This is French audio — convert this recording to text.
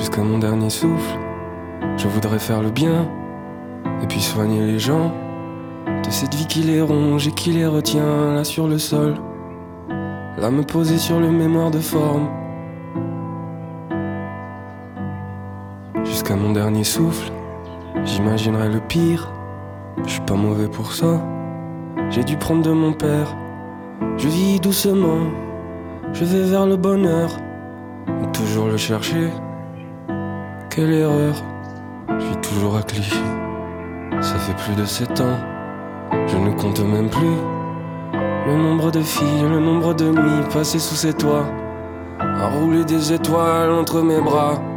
Jusqu'à mon dernier souffle, je voudrais faire le bien et puis soigner les gens de cette vie qui les ronge et qui les retient là sur le sol. Là me poser sur le mémoire de forme. Jusqu'à mon dernier souffle, j'imaginerai le pire. Je suis pas mauvais pour ça, j'ai dû prendre de mon père. Je vis doucement, je vais vers le bonheur, mais toujours le chercher. Quelle erreur, je vis toujours à Clichy. Ça fait plus de 7 ans, je ne compte même plus le nombre de filles, le nombre de nuits passées sous ces toits, à rouler des étoiles entre mes bras.